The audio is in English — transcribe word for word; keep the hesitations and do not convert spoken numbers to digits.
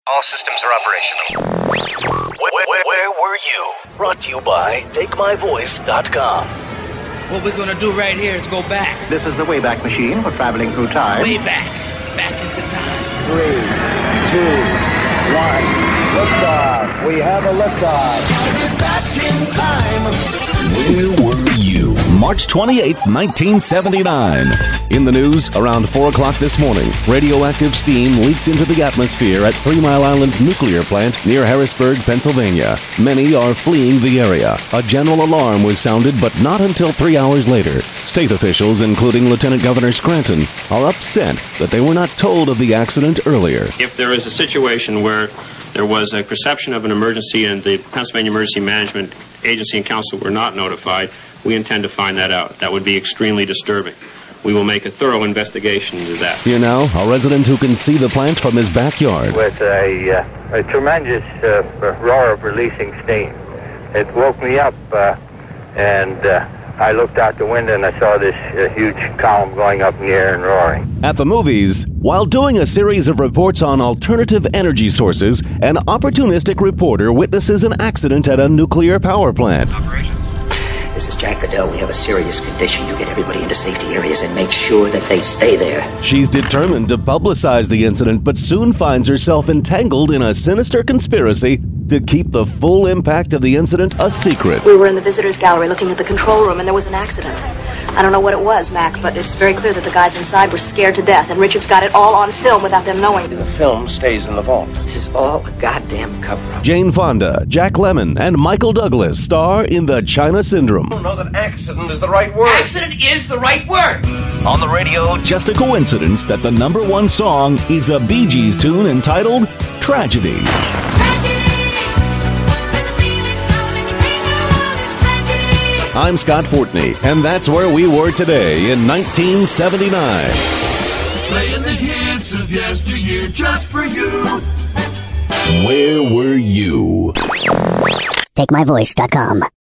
All systems are operational. Where, where, where were you? Brought to you by take my voice dot com. What we're gonna do right here is go back. This is the Wayback Machine for traveling through time. Way back. Back into time. Three, two, one. Liftoff. We have a liftoff. Back in time. Where were you? March twenty-eighth, nineteen seventy-nine. In the news, around four o'clock this morning, radioactive steam leaked into the atmosphere at Three Mile Island Nuclear Plant near Harrisburg, Pennsylvania. Many are fleeing the area. A general alarm was sounded, but not until three hours later. State officials, including Lieutenant Governor Scranton, are upset that they were not told of the accident earlier. If there is a situation where there was a perception of an emergency and the Pennsylvania Emergency Management Agency and Council were not notified, we intend to find that out. That would be extremely disturbing. We will make a thorough investigation into that. Here now, a resident who can see the plant from his backyard. With a, uh, a tremendous uh, roar of releasing steam. It woke me up, uh, and uh, I looked out the window and I saw this uh, huge column going up in the air and roaring. At the movies, while doing a series of reports on alternative energy sources, an opportunistic reporter witnesses an accident at a nuclear power plant. This is Jack Goodell. We have a serious condition. You get everybody into safety areas and make sure that they stay there. She's determined to publicize the incident, but soon finds herself entangled in a sinister conspiracy to keep the full impact of the incident a secret. We were in the visitors' gallery looking at the control room, and there was an accident. I don't know what it was, Mac, but it's very clear that the guys inside were scared to death, and Richard's got it all on film without them knowing. The film stays in the vault. This is all a goddamn cover-up. Jane Fonda, Jack Lemmon, and Michael Douglas star in The China Syndrome. I don't know that accident is the right word. Accident is the right word. On the radio, just a coincidence that the number one song is a Bee Gees tune entitled Tragedy. I'm Scott Fortney, and that's where we were today in nineteen seventy-nine. Playing the hits of yesteryear just for you. Where were you? take my voice dot com